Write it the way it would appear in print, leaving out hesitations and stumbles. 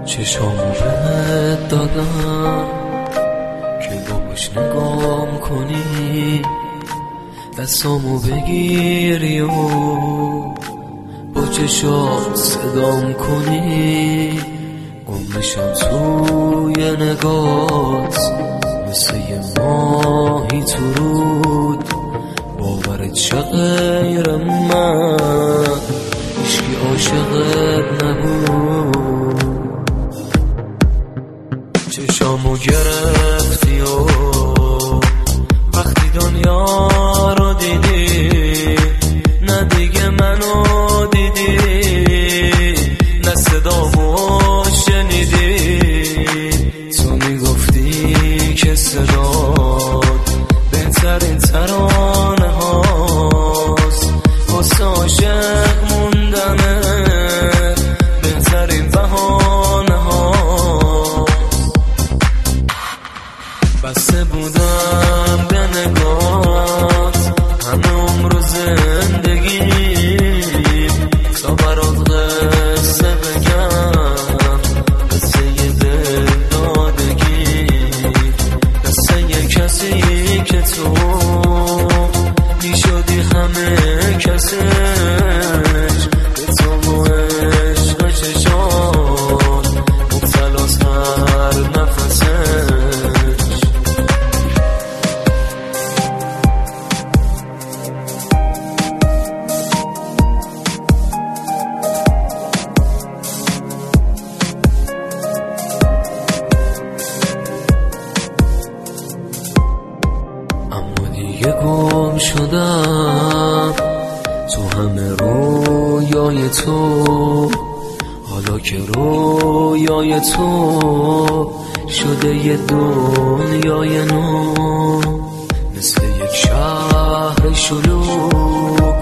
چشامو بهت دادم که باهاش نگام کنی، دستامو بگیری و با چشات صدام کنی. گمشم توی نگات مثل یه ماهی تو رود، باورت چه غیر من هیچکی عاشقت نبود. چشامو گرفتی و وقتی دنیا رو دیدی، نه دیگه منو دیدی، نه صدامو شنیدی. تو میگفتی که صدات بهترین ترانه هاست، واسه عاشق موندنه بهترین بهانه هاست. بسته بودم به نگات همه عمر زندگی، تا برات قصه بگم قصه یه دل دادگی، قصه یه کسی که تو میشدی همه کسش، به تو و عشق چشات مبتلاس هر نفسش. دیگه گم شدم تو همه رویای تو، حالا که رویای تو شده یه دنیای نو، مثل یک شهر شلوغ